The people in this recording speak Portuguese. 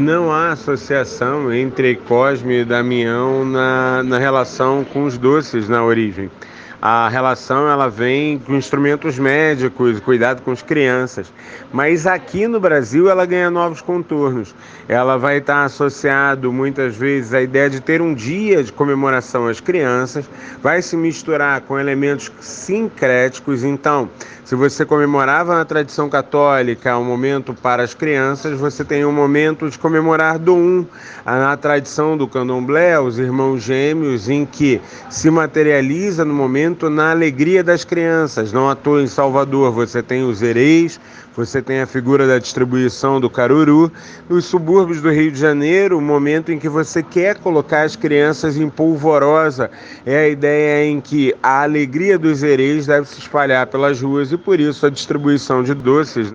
não há associação entre Cosme e Damião na relação com os doces na origem. A relação ela vem com instrumentos médicos, cuidado com as crianças. Mas aqui no Brasil ela ganha novos contornos. Ela vai estar associado muitas vezes à ideia de ter um dia de comemoração às crianças, vai se misturar com elementos sincréticos. Então, se você comemorava na tradição católica um momento para as crianças, você tem um momento de comemorar do na tradição do candomblé, os irmãos gêmeos, em que se materializa no momento na alegria das crianças. Não à toa em Salvador você tem os ereis, você tem a figura da distribuição do caruru. Nos subúrbios do Rio de Janeiro, o momento em que você quer colocar as crianças em polvorosa é a ideia em que a alegria dos ereis deve se espalhar pelas ruas e por isso a distribuição de doces.